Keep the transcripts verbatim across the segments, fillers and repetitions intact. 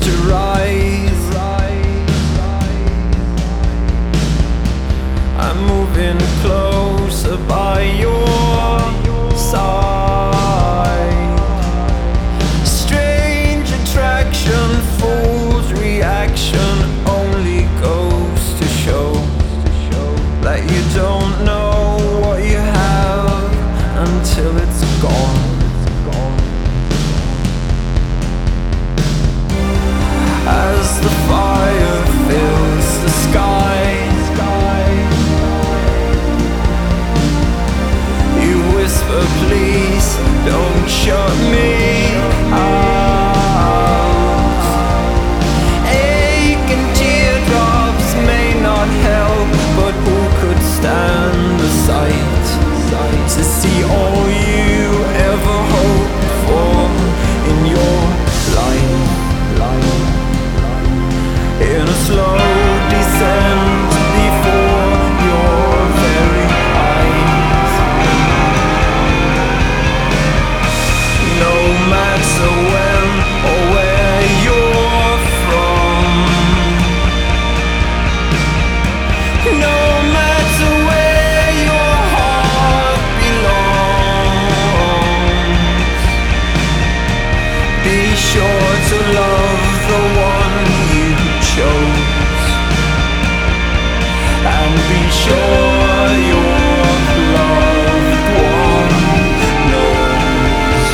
to rise. I'm moving closer by your side. Strange attraction, fool's reaction only goes to show that you don't know what you have until it's gone. As the fire fills the sky, you whisper, please don't shut me out. Aching teardrops may not help, but who could stand the sight to see all you ever hoped for in your life? In a slow descent before your very eyes. No matter when or where you're from, no matter where your heart belongs, be sure to love the one you chose, and be sure your loved one knows.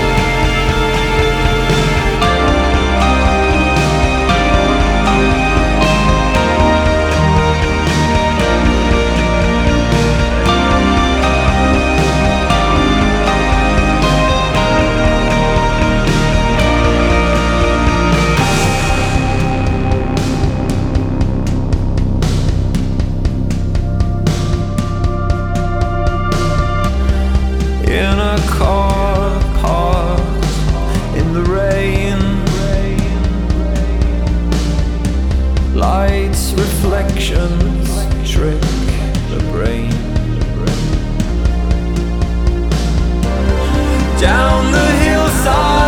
In a car parked in the rain, lights, reflections trick the brain. Down the hillside